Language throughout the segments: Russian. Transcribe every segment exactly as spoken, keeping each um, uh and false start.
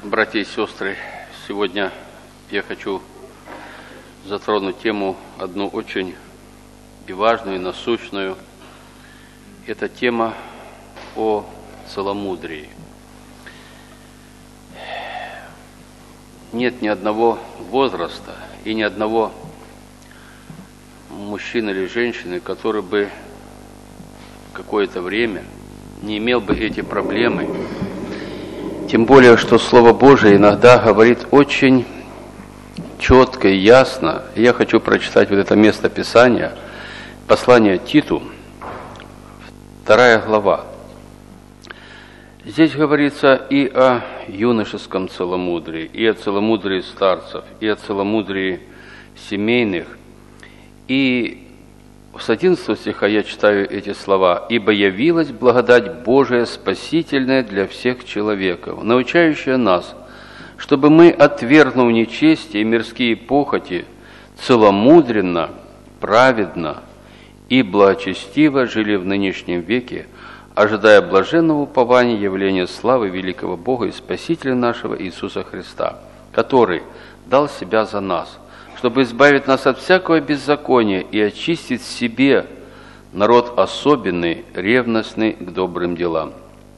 Братья и сестры, сегодня я хочу затронуть тему одну очень и важную, и насущную. Это тема о целомудрии. Нет ни одного возраста и ни одного мужчины или женщины, который бы какое-то время не имел бы эти проблемы. Тем более, что Слово Божие иногда говорит очень четко и ясно. Я хочу прочитать вот это место Писания, послание Титу, вторая глава. Здесь говорится и о юношеском целомудрии, и о целомудрии старцев, и о целомудрии семейных. И с одиннадцатого стиха я читаю эти слова. «Ибо явилась благодать Божия спасительная для всех человеков, научающая нас, чтобы мы, отвергнув нечестие и мирские похоти, целомудренно, праведно и благочестиво жили в нынешнем веке, ожидая блаженного упования явления славы великого Бога и Спасителя нашего Иисуса Христа, который дал себя за нас, чтобы избавить нас от всякого беззакония и очистить себе народ особенный, ревностный к добрым делам».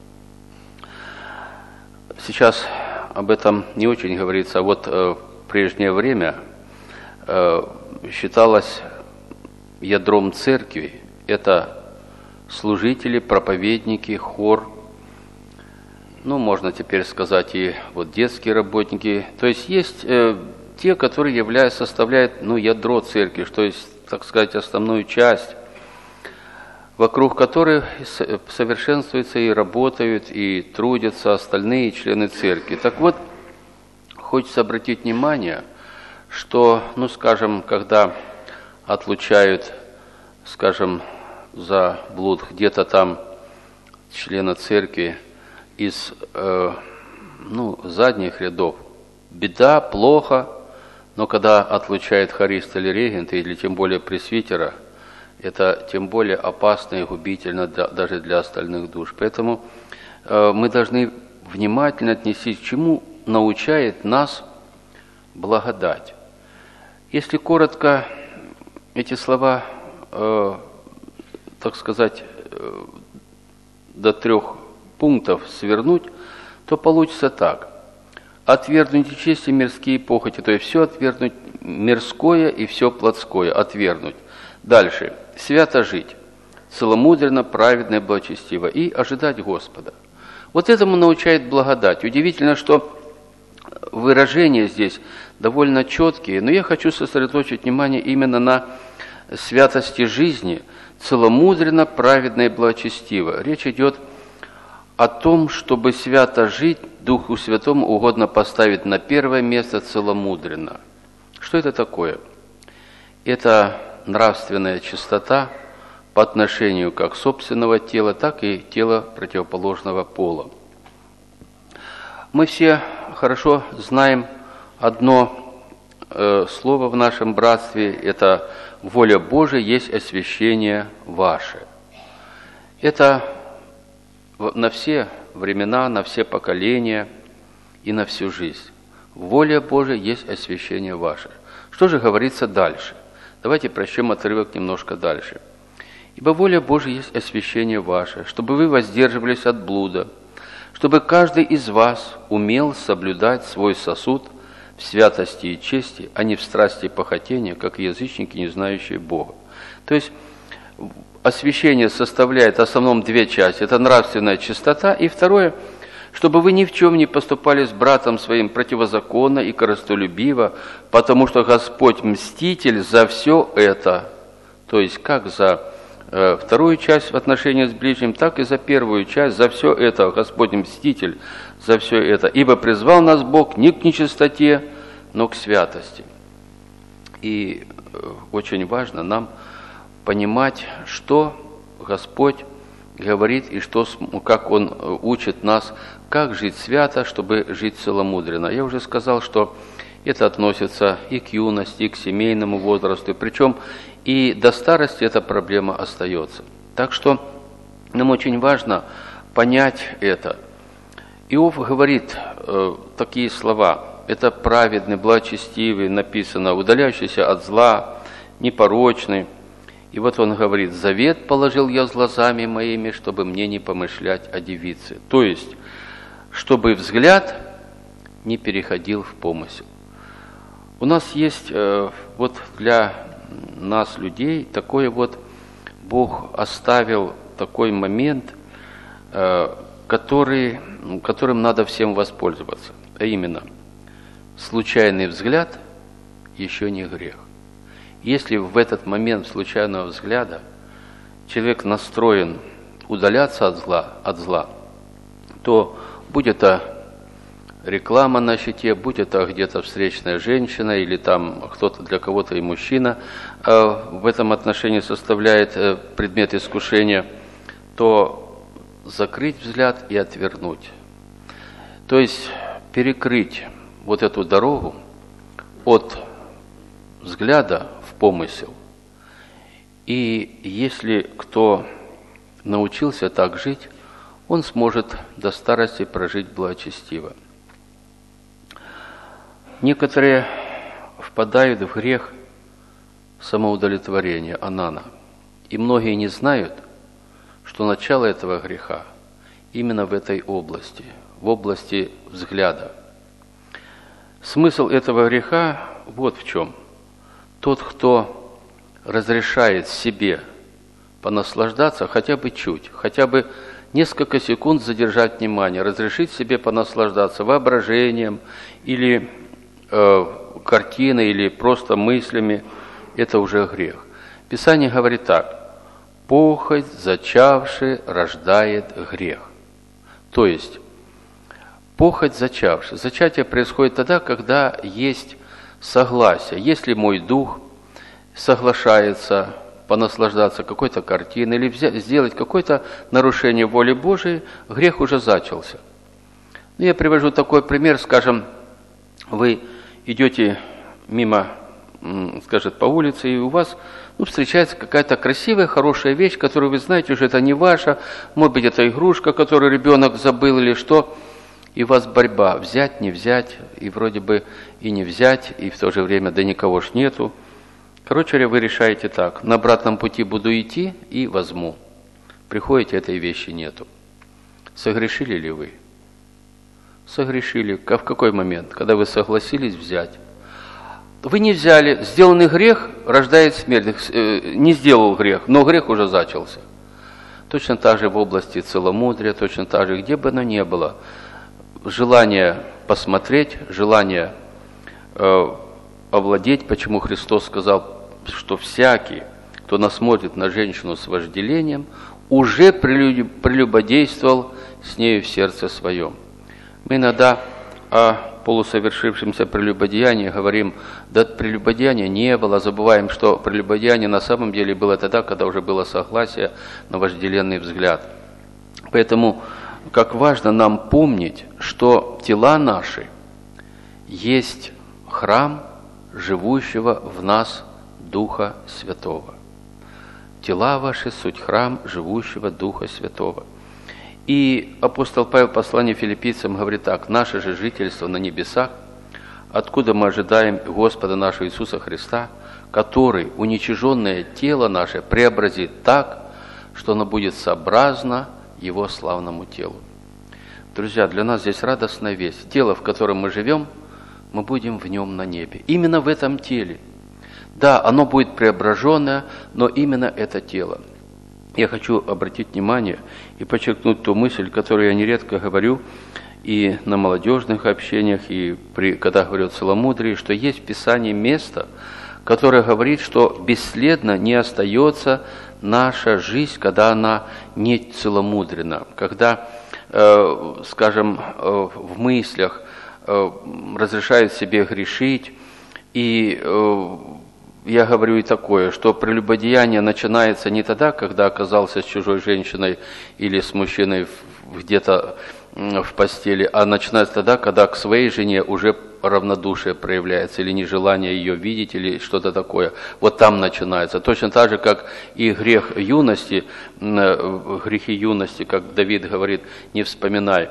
Сейчас об этом не очень говорится, а вот э, в прежнее время э, считалось ядром церкви это служители, проповедники, хор, ну, можно теперь сказать, и вот детские работники. То есть есть э, те, которые являются, составляют, ну, ядро церкви, то есть, так сказать, основную часть, вокруг которой совершенствуются и работают, и трудятся остальные члены церкви. Так вот, хочется обратить внимание, что, ну, скажем, когда отлучают, скажем, за блуд где-то там члена церкви из, э, ну, задних рядов, беда, плохо, но когда отлучает хорист или регент, или тем более пресвитера, это тем более опасно и губительно для, даже для остальных душ. Поэтому э, мы должны внимательно отнестись к чему научает нас благодать. Если коротко эти слова, э, так сказать, э, до трех пунктов свернуть, то получится так. Отвергнуть нечестие, мирские похоти, то есть все отвергнуть мирское и все плотское, отвергнуть. Дальше. Свято жить, целомудренно, праведно и благочестиво, и ожидать Господа. Вот этому научает благодать. Удивительно, что выражения здесь довольно четкие, но я хочу сосредоточить внимание именно на святости жизни, целомудренно, праведно и благочестиво. Речь идет о том, чтобы свято жить, Духу Святому угодно поставить на первое место целомудренно. Что это такое? Это нравственная чистота по отношению как собственного тела, так и тела противоположного пола. Мы все хорошо знаем одно э, слово в нашем братстве, это «воля Божия есть освящение ваше». Это на все времена, на все поколения и на всю жизнь. Воля Божия есть освящение ваше. Что же говорится дальше? Давайте прочтем отрывок немножко дальше. «Ибо воля Божия есть освящение ваше, чтобы вы воздерживались от блуда, чтобы каждый из вас умел соблюдать свой сосуд в святости и чести, а не в страсти и похотения, как язычники, не знающие Бога». То есть освящение составляет в основном две части. Это нравственная чистота, и второе, чтобы вы ни в чем не поступали с братом своим противозаконно и корыстолюбиво, потому что Господь мститель за все это. То есть как за э, вторую часть в отношении с ближним, так и за первую часть, за все это. Господь мститель за все это. Ибо призвал нас Бог не к нечистоте, но к святости. И э, очень важно нам понимать, что Господь говорит и что, как Он учит нас, как жить свято, чтобы жить целомудренно. Я уже сказал, что это относится и к юности, и к семейному возрасту, причем и до старости эта проблема остается. Так что нам очень важно понять это. Иов говорит э, такие слова. Это праведный, благочестивый, написано, удаляющийся от зла, непорочный. И вот он говорит: «Завет положил я с глазами моими, чтобы мне не помышлять о девице». То есть, чтобы взгляд не переходил в помысел. У нас есть э, вот для нас, людей, такой вот Бог оставил такой момент, э, который, которым надо всем воспользоваться. А именно, случайный взгляд еще не грех. Если в этот момент случайного взгляда человек настроен удаляться от зла, от зла, то будь это реклама на щите, будь это где-то встречная женщина или там кто-то для кого-то и мужчина в этом отношении составляет предмет искушения, то закрыть взгляд и отвернуть. То есть перекрыть вот эту дорогу от взгляда в помысел. И если кто научился так жить, он сможет до старости прожить благочестиво. Некоторые впадают в грех самоудовлетворения, анана. И многие не знают, что начало этого греха именно в этой области, в области взгляда. Смысл этого греха вот в чем. Тот, кто разрешает себе понаслаждаться хотя бы чуть, хотя бы несколько секунд задержать внимание, разрешить себе понаслаждаться воображением или э, картиной, или просто мыслями, это уже грех. Писание говорит так: «Похоть, зачавши, рождает грех». То есть, похоть, зачавши. Зачатие происходит тогда, когда есть согласие. Если мой дух соглашается понаслаждаться какой-то картиной или взять, сделать какое-то нарушение воли Божией, грех уже зачался. Я привожу такой пример, скажем, вы идете мимо, скажет, по улице, и у вас ну, встречается какая-то красивая, хорошая вещь, которую вы знаете, уже это не ваша, может быть, это игрушка, которую ребенок забыл или что, и у вас борьба, взять, не взять, и вроде бы и не взять, и в то же время да никого ж нету. Короче говоря, вы решаете так: на обратном пути буду идти и возьму. Приходите, этой вещи нету. Согрешили ли вы? Согрешили. А в какой момент? Когда вы согласились взять. Вы не взяли. Сделанный грех рождает смерть. Не сделал грех, но грех уже зачался. Точно так же в области целомудрия, точно так же, где бы оно ни было. Желание посмотреть, желание э, овладеть. Почему Христос сказал, что всякий, кто насмотрит на женщину с вожделением, уже прелюбодействовал с нею в сердце своем. Мы иногда о полусовершившемся прелюбодеянии говорим: да прелюбодеяния не было, забываем, что прелюбодеяние на самом деле было тогда, когда уже было согласие на вожделенный взгляд. Поэтому, как важно нам помнить, что тела наши есть храм живущего в нас Духа Святого. Тела ваши суть храм живущего Духа Святого. И апостол Павел в послании филиппийцам говорит так: «Наше же жительство на небесах, откуда мы ожидаем Господа нашего Иисуса Христа, который уничиженное тело наше преобразит так, что оно будет сообразно Его славному телу». Друзья, для нас здесь радостная весть. Тело, в котором мы живем, мы будем в нем на небе. Именно в этом теле. Да, оно будет преображенное, но именно это тело. Я хочу обратить внимание и подчеркнуть ту мысль, которую я нередко говорю и на молодежных общениях, и при, когда говорю о целомудрии, что есть в Писании место, которое говорит, что бесследно не остается наша жизнь, когда она не целомудрена, когда, э, скажем, э, в мыслях э, разрешает себе грешить. И э, я говорю и такое, что прелюбодеяние начинается не тогда, когда оказался с чужой женщиной или с мужчиной где-то в постели, а начинается тогда, когда к своей жене уже равнодушие проявляется, или нежелание ее видеть, или что-то такое. Вот там начинается. Точно так же, как и грех юности, грехи юности, как Давид говорит, не вспоминай.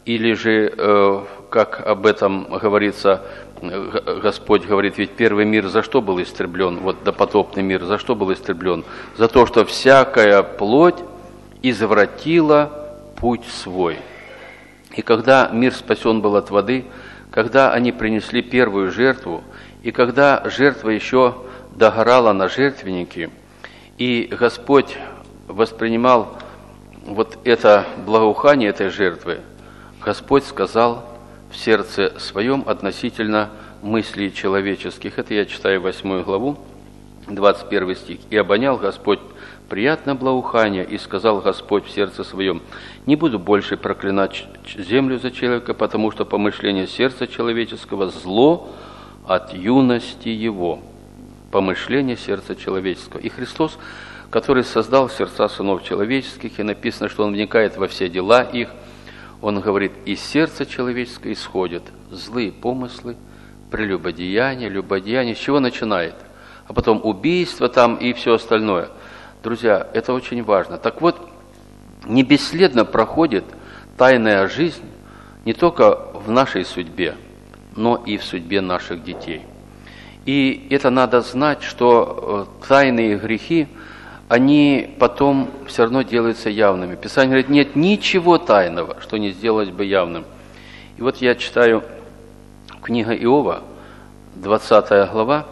Или же, как об этом говорится, Господь говорит, ведь первый мир за что был истреблен? Вот допотопный мир за что был истреблен? За то, что всякая плоть извратила путь свой. И когда мир спасен был от воды, когда они принесли первую жертву, и когда жертва еще догорала на жертвеннике, и Господь воспринимал вот это благоухание этой жертвы, Господь сказал в сердце своем относительно мыслей человеческих. Это я читаю восьмую главу, двадцать первый стих. «И обонял Господь приятное благоухание, и сказал Господь в сердце своем: не буду больше проклинать землю за человека, потому что помышление сердца человеческого зло от юности его». Помышление сердца человеческого. И Христос, который создал сердца сынов человеческих, и написано, что Он вникает во все дела их, Он говорит, из сердца человеческого исходят злые помыслы, прелюбодеяние, любодеяние. С чего начинает? А потом убийство там и все остальное. Друзья, это очень важно. Так вот, не бесследно проходит тайная жизнь не только в нашей судьбе, но и в судьбе наших детей. И это надо знать, что тайные грехи, они потом все равно делаются явными. Писание говорит, нет ничего тайного, что не сделалось бы явным. И вот я читаю книга Иова, двадцатая глава,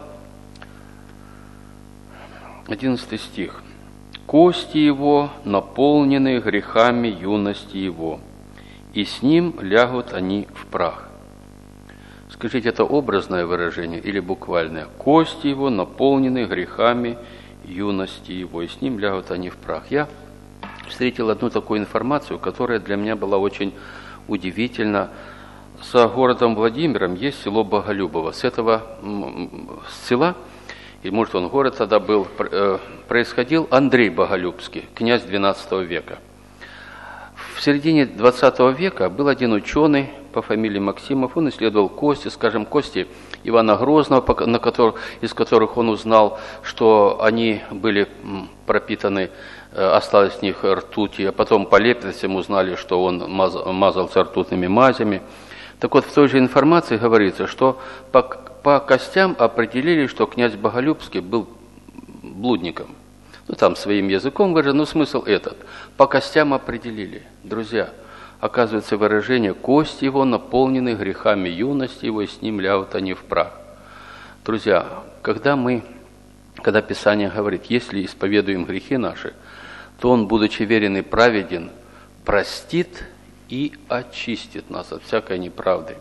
одиннадцатый стих. «Кости его наполнены грехами юности его, и с ним лягут они в прах». Скажите, это образное выражение или буквальное? «Кости его наполнены грехами юности его, и с ним лягут они в прах». Я встретил одну такую информацию, которая для меня была очень удивительна. За городом Владимиром есть село Боголюбово. С этого села, и может он город тогда был, происходил Андрей Боголюбский, князь двенадцатого века. В середине двадцатого века был один ученый по фамилии Максимов, он исследовал кости, скажем, кости Ивана Грозного, на которых, из которых он узнал, что они были пропитаны, осталось в них ртути, а потом по летописям узнали, что он мазал, мазался ртутными мазями. Так вот, в той же информации говорится, что по, по костям определили, что князь Боголюбский был блудником. Ну, там своим языком выражен, но смысл этот. По костям определили. Друзья, оказывается, выражение «кости его наполнены грехами юности его, и с ним лягут они в прах». Друзья, когда мы, когда Писание говорит, если исповедуем грехи наши, то Он, будучи верен и праведен, простит и очистит нас от всякой неправды.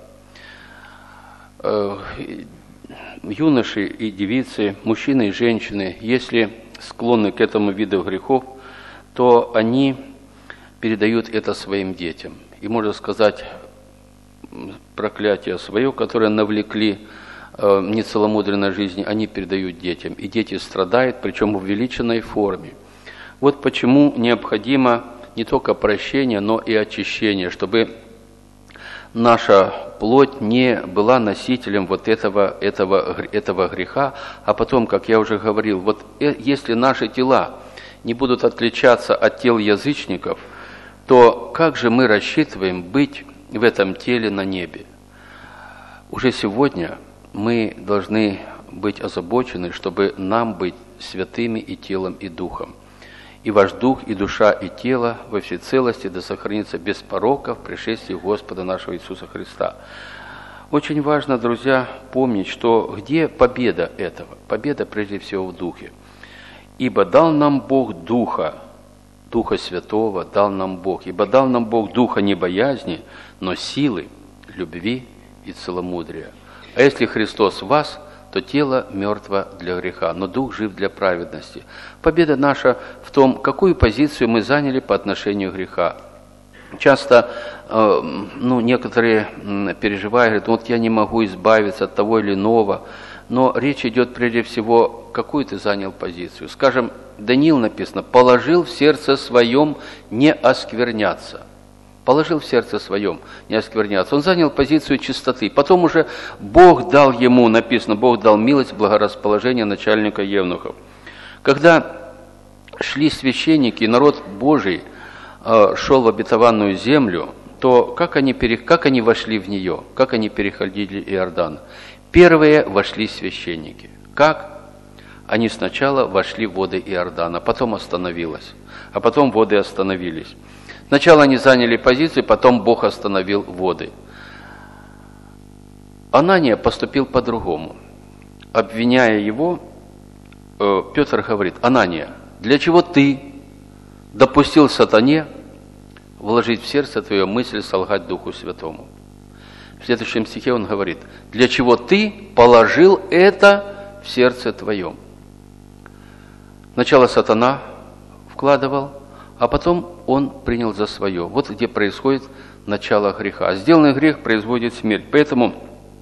Юноши и девицы, мужчины и женщины, если склонны к этому виду грехов, то они передают это своим детям. И можно сказать, проклятие свое, которое навлекли э, нецеломудренной жизни, они передают детям. И дети страдают, причем в увеличенной форме. Вот почему необходимо не только прощение, но и очищение, чтобы наша плоть не была носителем вот этого, этого, этого греха, а потом, как я уже говорил, вот если наши тела не будут отличаться от тел язычников, то как же мы рассчитываем быть в этом теле на небе? Уже сегодня мы должны быть озабочены, чтобы нам быть святыми и телом, и духом. И ваш дух, и душа, и тело во всецелости да сохранится без порока в пришествии Господа нашего Иисуса Христа. Очень важно, друзья, помнить, что где победа этого? Победа прежде всего в духе. «Ибо дал нам Бог Духа, Духа Святого дал нам Бог, ибо дал нам Бог Духа не боязни, но силы, любви и целомудрия. А если Христос в вас, то тело мертво для греха, но дух жив для праведности». Победа наша в том, какую позицию мы заняли по отношению к греха. Часто э, ну, некоторые переживают, говорят, вот я не могу избавиться от того или иного, но речь идет прежде всего, какую ты занял позицию. Скажем, Даниил написано, положил в сердце своем не оскверняться. Положил в сердце своем не оскверняться. Он занял позицию чистоты. Потом уже Бог дал ему, написано, Бог дал милость, благорасположение начальника евнухов. Когда шли священники, народ Божий э, шел в обетованную землю, то как они, пере, как они вошли в нее, как они переходили Иордан? Первые вошли священники. Как? Они сначала вошли в воды Иордана, потом остановилось, а потом воды остановились. Сначала они заняли позиции, потом Бог остановил воды. Анания поступил по-другому. Обвиняя его, Петр говорит: Анания, для чего ты допустил сатане вложить в сердце твое мысль солгать Духу Святому? В следующем стихе он говорит: для чего ты положил это в сердце твоем? Сначала сатана вкладывал, а потом он принял за свое. Вот где происходит начало греха. Сделанный грех производит смерть. Поэтому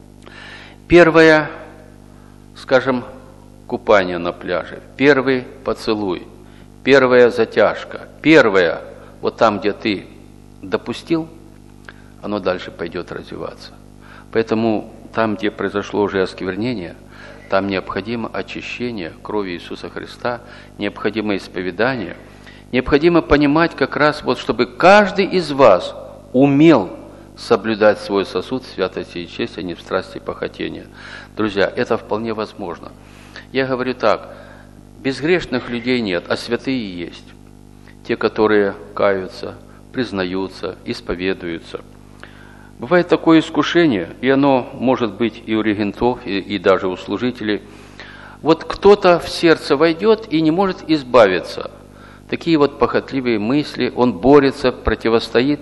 первое, скажем, купание на пляже, первый поцелуй, первая затяжка, первое, вот там, где ты допустил, оно дальше пойдет развиваться. Поэтому там, где произошло уже осквернение, там необходимо очищение крови Иисуса Христа, необходимо исповедание, необходимо понимать как раз, вот, чтобы каждый из вас умел соблюдать свой сосуд в святости и чести, а не в страсти и похотения. Друзья, это вполне возможно. Я говорю так: безгрешных людей нет, а святые есть. Те, которые каются, признаются, исповедуются. Бывает такое искушение, и оно может быть и у регентов, и, и даже у служителей. Вот кто-то в сердце войдет и не может избавиться. Такие вот похотливые мысли, он борется, противостоит,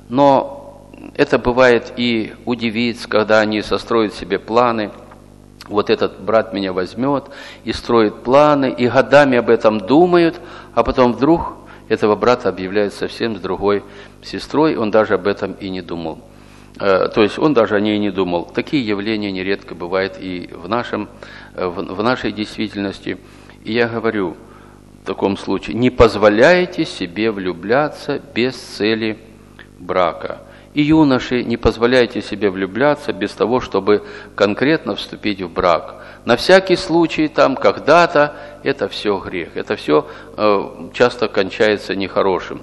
но это бывает и у девиц, когда они состроят себе планы. Вот этот брат меня возьмет и строит планы, и годами об этом думают, а потом вдруг этого брата объявляют совсем с другой сестрой, он даже об этом и не думал. То есть он даже о ней не думал. Такие явления нередко бывают и в, нашем, в нашей действительности. И я говорю в таком случае: не позволяйте себе влюбляться без цели брака. И юноши, не позволяйте себе влюбляться без того, чтобы конкретно вступить в брак. На всякий случай, там, когда-то, это все грех. Это все э, часто кончается нехорошим.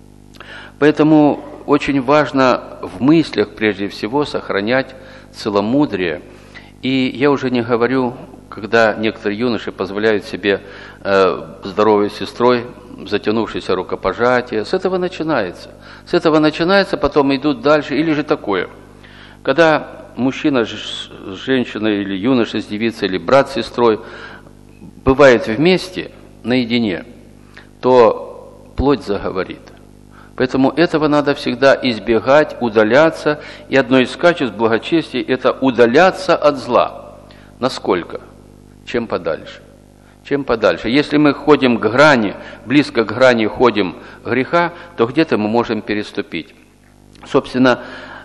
Поэтому очень важно в мыслях, прежде всего, сохранять целомудрие. И я уже не говорю, когда некоторые юноши позволяют себе э, здоровой сестрой затянувшееся рукопожатие. С этого начинается. С этого начинается, потом идут дальше. Или же такое: когда мужчина с женщиной, или юноша с девицей, или брат с сестрой бывает вместе, наедине, то плоть заговорит. Поэтому этого надо всегда избегать, удаляться. И одно из качеств благочестия – это удаляться от зла. Насколько? Чем подальше. Чем подальше. Если мы ходим к грани, близко к грани ходим греха, то где-то мы можем переступить. Собственно,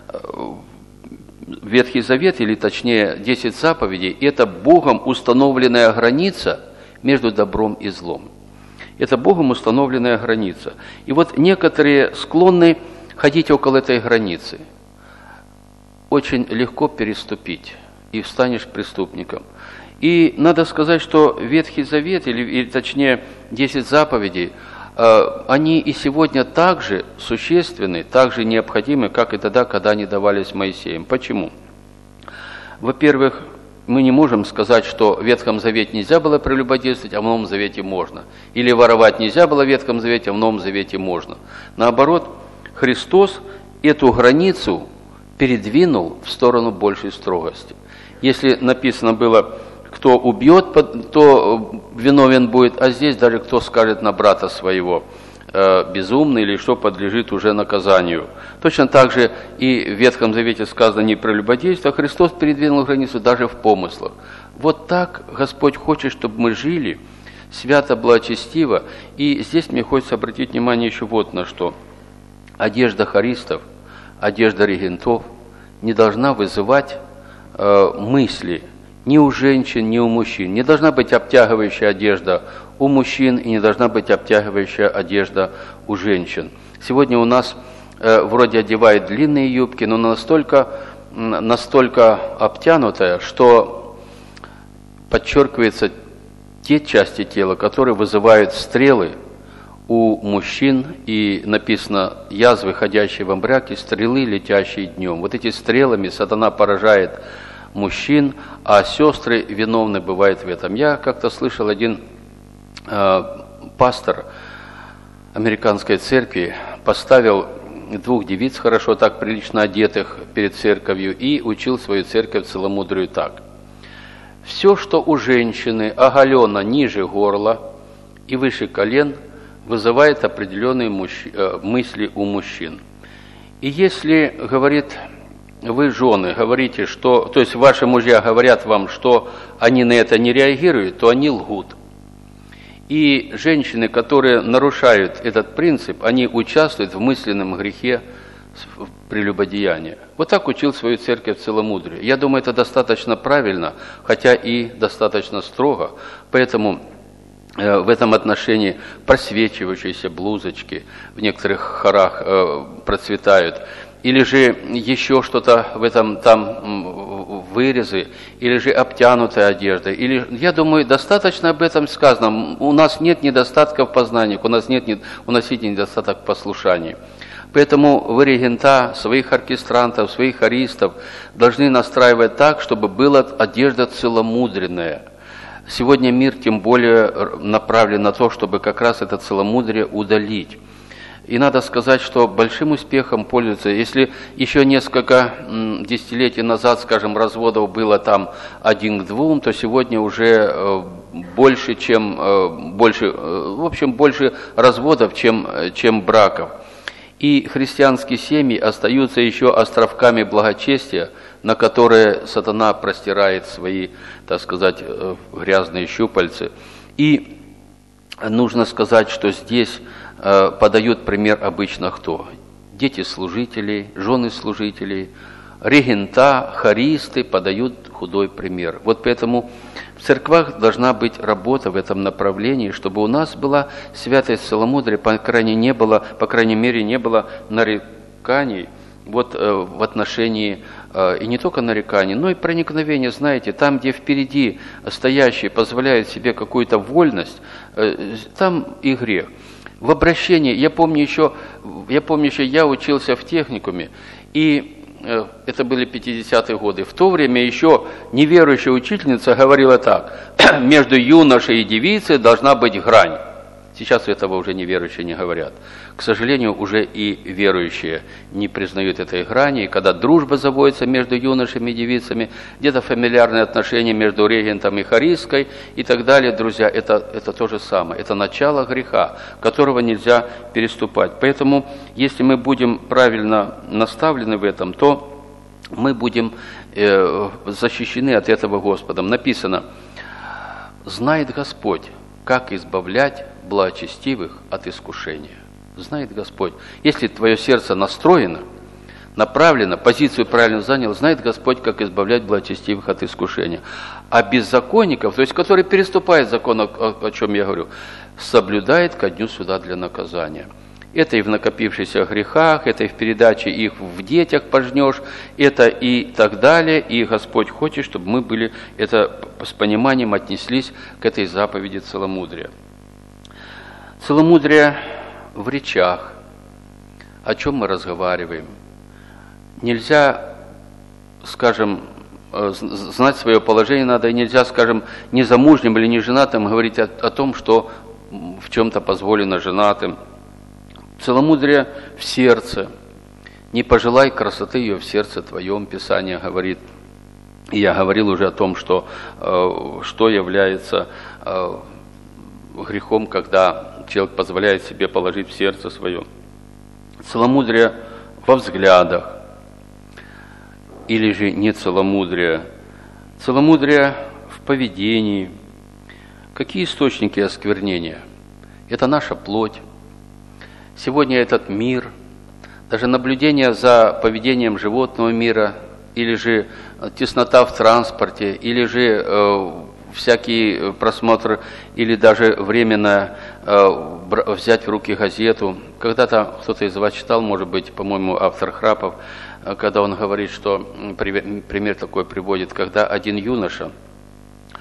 Ветхий Завет, или точнее десять заповедей – это Богом установленная граница между добром и злом. Это Богом установленная граница. И вот некоторые склонны ходить около этой границы. Очень легко переступить, и станешь преступником. И надо сказать, что Ветхий Завет, или, или точнее десять заповедей, э, они и сегодня так же существенны, так же необходимы, как и тогда, когда они давались Моисеем. Почему? Во-первых, мы не можем сказать, что в Ветхом Завете нельзя было прелюбодействовать, а в Новом Завете можно. Или воровать нельзя было в Ветхом Завете, а в Новом Завете можно. Наоборот, Христос эту границу передвинул в сторону большей строгости. Если написано было: кто убьет, то виновен будет, а здесь даже кто скажет на брата своего безумный или что, подлежит уже наказанию. Точно так же и в Ветхом Завете сказано не прелюбодействие, а Христос передвинул границу даже в помыслах. Вот так Господь хочет, чтобы мы жили свято, благочестиво. И здесь мне хочется обратить внимание еще вот на что. Одежда хористов, одежда регентов не должна вызывать э, мысли ни у женщин, ни у мужчин. Не должна быть обтягивающая одежда у мужчин и не должна быть обтягивающая одежда у женщин. Сегодня у нас э, вроде одевают длинные юбки, но настолько, настолько обтянутая, что подчеркиваются те части тела, которые вызывают стрелы у мужчин, и написано «язвы, ходящие в амбряке, стрелы, летящие днем». Вот эти стрелами сатана поражает мужчин, а сестры виновны бывают в этом. Я как-то слышал, один э, пастор американской церкви поставил двух девиц, хорошо так прилично одетых, перед церковью и учил свою церковь целомудрию так. Все, что у женщины оголено ниже горла и выше колен, вызывает определенные мужч... мысли у мужчин. И если, говорит, вы, жены, говорите, что, то есть ваши мужья говорят вам, что они на это не реагируют, то они лгут. И женщины, которые нарушают этот принцип, они участвуют в мысленном грехе прелюбодеяния. Вот так учил свою церковь целомудрию. Я думаю, это достаточно правильно, хотя и достаточно строго. Поэтому э, в этом отношении просвечивающиеся блузочки в некоторых хорах э, процветают. Или же еще что-то в этом там вырезы, или же обтянутая одежда. Или, я думаю, достаточно об этом сказано. У нас нет недостатков в познаниях, у нас нет, у нас есть недостаток в послушании. Поэтому вы, регента, своих оркестрантов, своих хористов должны настраивать так, чтобы была одежда целомудренная. Сегодня мир тем более направлен на то, чтобы как раз это целомудрие удалить. И надо сказать, что большим успехом пользуются, если еще несколько десятилетий назад, скажем, разводов было там один к двум, то сегодня уже больше, чем, больше, в общем, больше разводов, чем, чем браков. И христианские семьи остаются еще островками благочестия, на которые сатана простирает свои, так сказать, грязные щупальцы. И нужно сказать, что здесь подают пример обычно кто? Дети служителей, жены служителей, регента, хористы подают худой пример. Вот поэтому в церквах должна быть работа в этом направлении, чтобы у нас была святость целомудрия, по крайней, не было, по крайней мере, не было нареканий вот, э, в отношении, э, и не только нареканий, но и проникновения, знаете, там, где впереди стоящие позволяют себе какую-то вольность, э, там и грех. В обращении, я помню еще, я помню еще, я учился в техникуме, и э, это были пятидесятые годы. В то время еще неверующая учительница говорила так: между юношей и девицей должна быть грань. Сейчас этого уже неверующие не говорят. К сожалению, уже и верующие не признают этой грани. И когда дружба заводится между юношами и девицами, где-то фамильярные отношения между регентом и хористкой и так далее, друзья, это, это то же самое. Это начало греха, которого нельзя переступать. Поэтому, если мы будем правильно наставлены в этом, то мы будем э, защищены от этого Господом. Написано: «Знает Господь, как избавлять благочестивых от искушения». Знает Господь. Если твое сердце настроено, направлено, позицию правильно занял, знает Господь, как избавлять благочестивых от искушения. А беззаконников, то есть которые переступают закон, о, о чем я говорю, соблюдает ко дню суда для наказания. Это и в накопившихся грехах, это и в передаче их в детях пожнешь, это и так далее. И Господь хочет, чтобы мы были это с пониманием отнеслись к этой заповеди целомудрия. Целомудрие в речах, о чем мы разговариваем. Нельзя, скажем, знать свое положение надо, и нельзя, скажем, незамужним или неженатым говорить о, о том, что в чем-то позволено женатым. Целомудрие в сердце. Не пожелай красоты ее в сердце твоем, Писание говорит. И я говорил уже о том, что, что является грехом, когда человек позволяет себе положить в сердце свое. Целомудрие во взглядах, или же не целомудрие. Целомудрие в поведении. Какие источники осквернения? Это наша плоть. Сегодня этот мир, даже наблюдение за поведением животного мира, или же теснота в транспорте, или же э, всякий просмотр, или даже временно э, взять в руки газету. Когда-то кто-то из вас читал, может быть, по-моему, автор Храпов, когда он говорит, что пример такой приводит, когда один юноша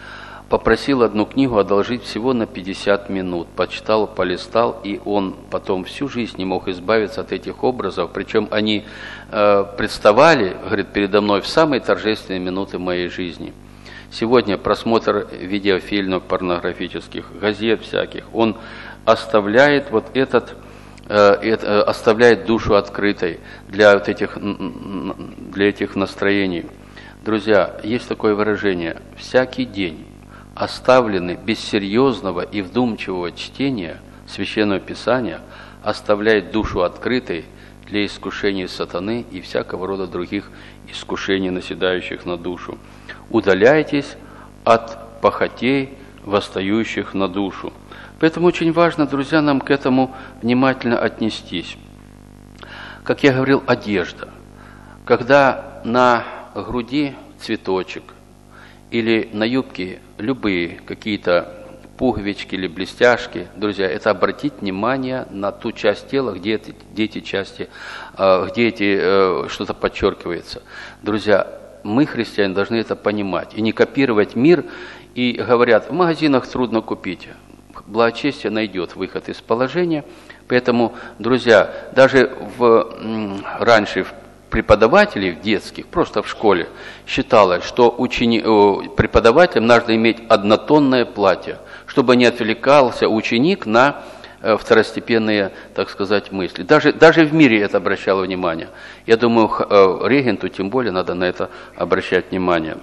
попросил одну книгу одолжить всего на пятьдесят минут. Почитал, полистал, и он потом всю жизнь не мог избавиться от этих образов. Причем они э, представали, говорит, передо мной в самые торжественные минуты моей жизни. Сегодня просмотр видеофильмов порнографических, газет всяких, он оставляет вот этот, э, это, оставляет душу открытой для вот этих, для этих настроений. Друзья, есть такое выражение: всякий день, оставленный без серьезного и вдумчивого чтения Священного Писания, оставляет душу открытой для искушений сатаны и всякого рода других искушений, наседающих на душу. Удаляйтесь от похотей, восстающих на душу. Поэтому очень важно, друзья, нам к этому внимательно отнестись. Как я говорил, одежда. Когда на груди цветочек, или на юбке любые какие-то пуговички или блестяшки, друзья, это обратить внимание на ту часть тела, где эти, где эти части, где эти, что-то подчеркивается. Друзья, мы, христиане, должны это понимать и не копировать мир. И говорят, в магазинах трудно купить. Благочестие найдет выход из положения. Поэтому, друзья, даже в, раньше в преподавателей в детских, просто в школе, считалось, что учени... преподавателям надо иметь однотонное платье, чтобы не отвлекался ученик на второстепенные, так сказать, мысли. Даже, даже в мире это обращало внимание. Я думаю, регенту тем более надо на это обращать внимание.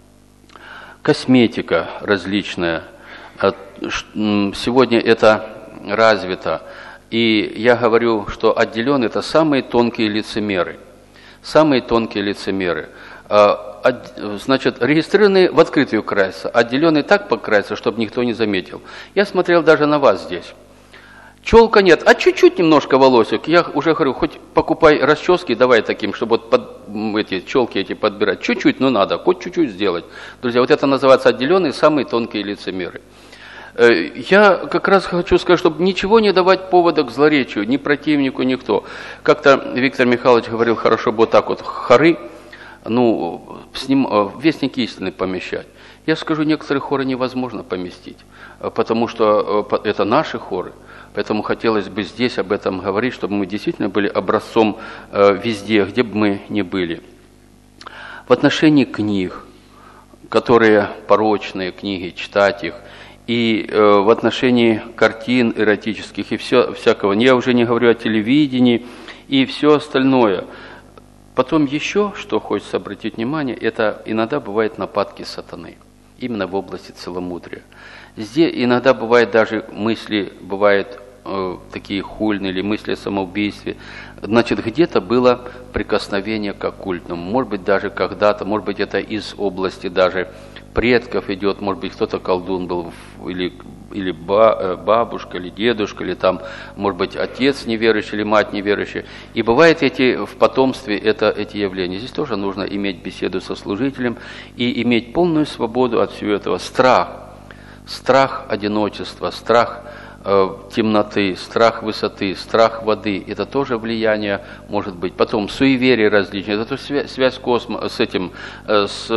Косметика различная. Сегодня это развито. И я говорю, что отделенные – это самые тонкие лицемеры. Самые тонкие лицемеры. Значит, регистрированные в открытую красятся, отделенные так покрасятся, чтобы никто не заметил. Я смотрел даже на вас здесь. Челка нет, а чуть-чуть немножко волосик. Я уже говорю, хоть покупай расчески, давай таким, чтобы вот под эти челки эти подбирать. Чуть-чуть, но надо, хоть чуть-чуть сделать. Друзья, вот это называется отделенные, самые тонкие лицемеры. Я как раз хочу сказать, чтобы ничего не давать повода к злоречию, ни противнику, никто. Как-то Виктор Михайлович говорил, хорошо бы вот так вот хоры, ну, с ним вестники истины помещать. Я скажу, некоторые хоры невозможно поместить, потому что это наши хоры. Поэтому хотелось бы здесь об этом говорить, чтобы мы действительно были образцом везде, где бы мы ни были. В отношении книг, которые порочные книги, читать их, и э, в отношении картин эротических и все, всякого, я уже не говорю о телевидении и все остальное. Потом еще, что хочется обратить внимание, это иногда бывают нападки сатаны, именно в области целомудрия. Здесь иногда бывают даже мысли, бывают э, такие хульные или мысли о самоубийстве. Значит, где-то было прикосновение к оккультному, может быть, даже когда-то, может быть, это из области даже предков идет, может быть, кто-то колдун был, или, или бабушка, или дедушка, или там, может быть, отец неверующий, или мать неверующая. И бывает эти, в потомстве это, эти явления. Здесь тоже нужно иметь беседу со служителем и иметь полную свободу от всего этого. Страх, страх одиночества, страх э, темноты, страх высоты, страх воды, это тоже влияние может быть. Потом суеверия различные, это связь, связь космо, с этим, э, с,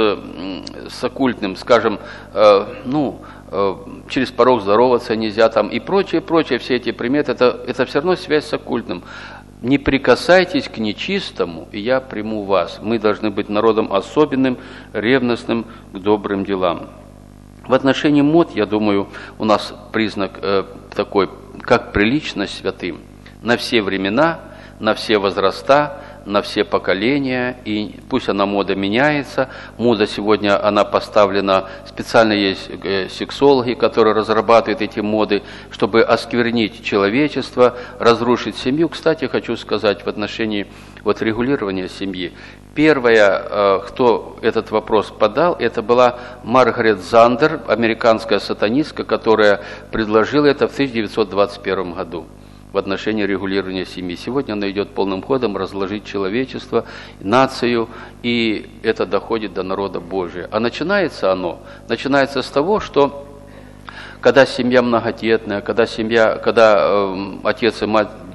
с оккультным, скажем, э, ну, э, через порог здороваться нельзя там и прочее, прочее, все эти приметы, это, это все равно связь с оккультным. Не прикасайтесь к нечистому, и я приму вас. Мы должны быть народом особенным, ревностным к добрым делам. В отношении мод, я думаю, у нас признак э, такой, как приличность святым. На все времена, на все возраста, на все поколения, и пусть она мода меняется. Мода сегодня, она поставлена, специально есть сексологи, которые разрабатывают эти моды, чтобы осквернить человечество, разрушить семью. Кстати, хочу сказать в отношении вот регулирования семьи. Первая, кто этот вопрос подал, это была Маргарет Зандер, американская сатанистка, которая предложила это в тысяча девятьсот двадцать первом году в отношении регулирования семьи. Сегодня она идет полным ходом разложить человечество, нацию, и это доходит до народа Божия. А начинается оно, начинается с того, что когда семья многодетная, когда семья, когда э, отец и мать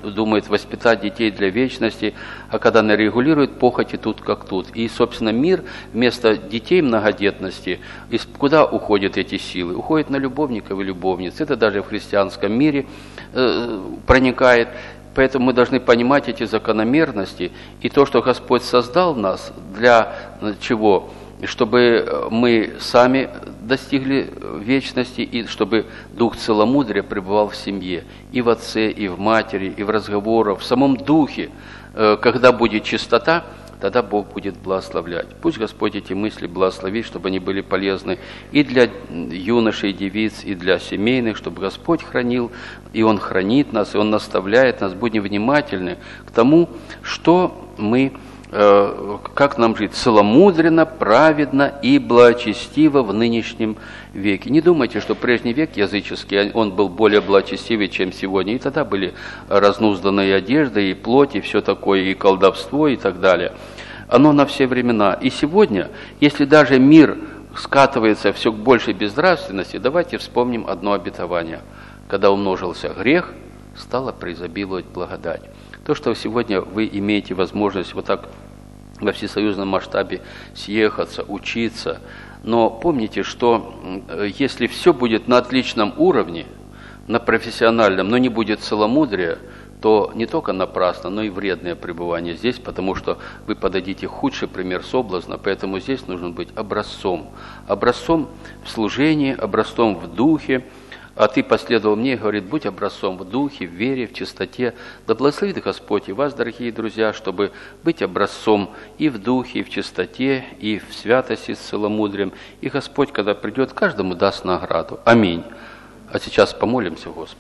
думает воспитать детей для вечности, а когда она регулирует похоти тут как тут. И, собственно, мир вместо детей многодетности, куда уходят эти силы? Уходят на любовников и любовниц. Это даже в христианском мире э, проникает. Поэтому мы должны понимать эти закономерности и то, что Господь создал нас для чего? Чтобы мы сами достигли вечности, и чтобы дух целомудрия пребывал в семье, и в отце, и в матери, и в разговорах, в самом духе. Когда будет чистота, тогда Бог будет благословлять. Пусть Господь эти мысли благословит, чтобы они были полезны и для юношей, и девиц, и для семейных, чтобы Господь хранил, и Он хранит нас, и Он наставляет нас. Будем внимательны к тому, что мы, э, как нам жить целомудренно, праведно и благочестиво в нынешнем веке. Не думайте, что прежний век языческий, он был более благочестивый, чем сегодня. И тогда были разнузданные одежды, и плоть, и все такое, и колдовство, и так далее. Оно на все времена. И сегодня, если даже мир скатывается все к большей безнравственности, давайте вспомним одно обетование. Когда умножился грех, стала преизобиловать благодать. То, что сегодня вы имеете возможность вот так во всесоюзном масштабе съехаться, учиться, но помните, что если все будет на отличном уровне, на профессиональном, но не будет целомудрия, то не только напрасно, но и вредное пребывание здесь, потому что вы подадите худший пример соблазна, поэтому здесь нужно быть образцом. Образцом в служении, образцом в духе. А ты последовал мне и говорит, будь образцом в духе, в вере, в чистоте. Да благословит Господь и вас, дорогие друзья, чтобы быть образцом и в духе, и в чистоте, и в святости с целомудрием. И Господь, когда придет, каждому даст награду. Аминь. А сейчас помолимся Господу.